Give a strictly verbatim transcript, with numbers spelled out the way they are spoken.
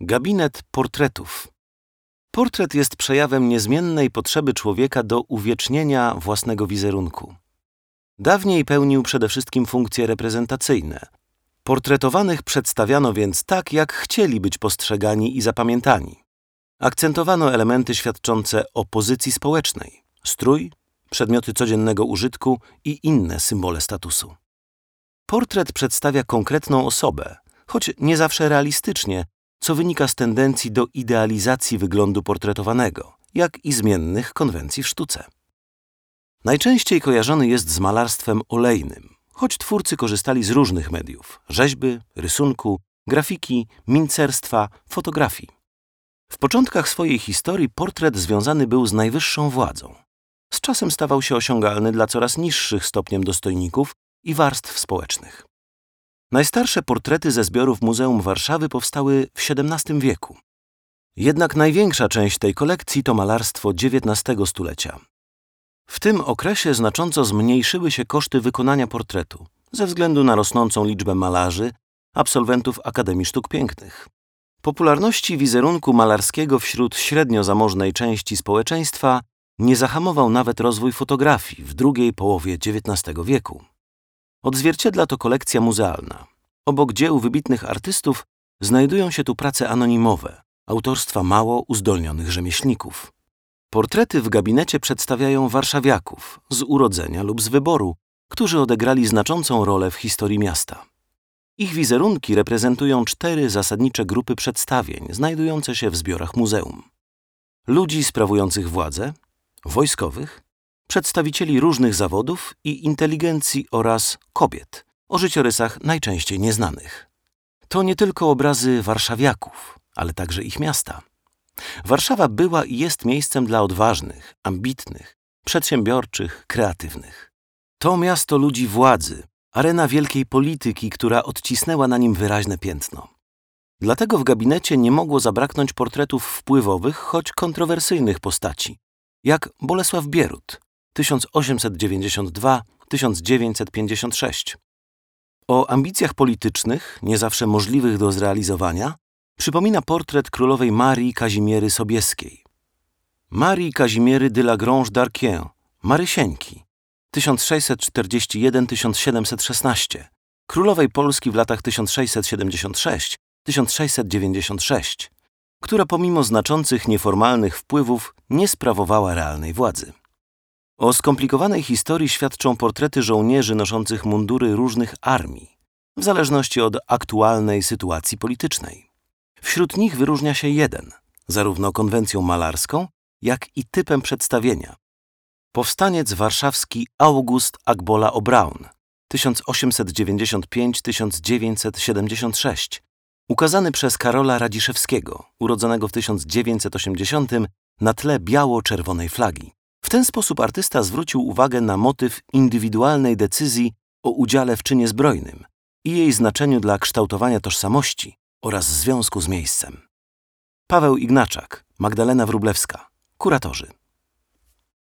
Gabinet portretów. Portret jest przejawem niezmiennej potrzeby człowieka do uwiecznienia własnego wizerunku. Dawniej pełnił przede wszystkim funkcje reprezentacyjne. Portretowanych przedstawiano więc tak, jak chcieli być postrzegani i zapamiętani. Akcentowano elementy świadczące o pozycji społecznej, strój, przedmioty codziennego użytku i inne symbole statusu. Portret przedstawia konkretną osobę, choć nie zawsze realistycznie, co wynika z tendencji do idealizacji wyglądu portretowanego, jak i zmiennych konwencji w sztuce. Najczęściej kojarzony jest z malarstwem olejnym, choć twórcy korzystali z różnych mediów – rzeźby, rysunku, grafiki, mincerstwa, fotografii. W początkach swojej historii portret związany był z najwyższą władzą. Z czasem stawał się osiągalny dla coraz niższych stopniem dostojników i warstw społecznych. Najstarsze portrety ze zbiorów Muzeum Warszawy powstały w siedemnastym wieku. Jednak największa część tej kolekcji to malarstwo dziewiętnastego stulecia. W tym okresie znacząco zmniejszyły się koszty wykonania portretu ze względu na rosnącą liczbę malarzy, absolwentów Akademii Sztuk Pięknych. Popularności wizerunku malarskiego wśród średnio zamożnej części społeczeństwa nie zahamował nawet rozwój fotografii w drugiej połowie dziewiętnastego wieku. Odzwierciedla to kolekcja muzealna. Obok dzieł wybitnych artystów znajdują się tu prace anonimowe, autorstwa mało uzdolnionych rzemieślników. Portrety w gabinecie przedstawiają warszawiaków z urodzenia lub z wyboru, którzy odegrali znaczącą rolę w historii miasta. Ich wizerunki reprezentują cztery zasadnicze grupy przedstawień znajdujące się w zbiorach muzeum. Ludzi sprawujących władzę, wojskowych, przedstawicieli różnych zawodów i inteligencji oraz kobiet, o życiorysach najczęściej nieznanych. To nie tylko obrazy warszawiaków, ale także ich miasta. Warszawa była i jest miejscem dla odważnych, ambitnych, przedsiębiorczych, kreatywnych. To miasto ludzi władzy, arena wielkiej polityki, która odcisnęła na nim wyraźne piętno. Dlatego w gabinecie nie mogło zabraknąć portretów wpływowych, choć kontrowersyjnych postaci, jak Bolesław Bierut, tysiąc osiemset dziewięćdziesiąt dwa do tysiąc dziewięćset pięćdziesiąt sześć. O ambicjach politycznych, nie zawsze możliwych do zrealizowania, przypomina portret królowej Marii Kazimiery Sobieskiej. Marii Kazimiery de la Grange d'Arquien, Marysieńki, tysiąc sześćset czterdzieści jeden do tysiąc siedemset szesnaście, królowej Polski w latach tysiąc sześćset siedemdziesiąt sześć do tysiąc sześćset dziewięćdziesiąt sześć, która pomimo znaczących nieformalnych wpływów nie sprawowała realnej władzy. O skomplikowanej historii świadczą portrety żołnierzy noszących mundury różnych armii, w zależności od aktualnej sytuacji politycznej. Wśród nich wyróżnia się jeden, zarówno konwencją malarską, jak i typem przedstawienia. Powstaniec warszawski August Agbola O'Braun, tysiąc osiemset dziewięćdziesiąt pięć do tysiąc dziewięćset siedemdziesiąt sześć, ukazany przez Karola Radziszewskiego, urodzonego w tysiąc dziewięćset osiemdziesiątym na tle biało-czerwonej flagi. W ten sposób artysta zwrócił uwagę na motyw indywidualnej decyzji o udziale w czynie zbrojnym i jej znaczeniu dla kształtowania tożsamości oraz związku z miejscem. Paweł Ignaczak, Magdalena Wróblewska, kuratorzy.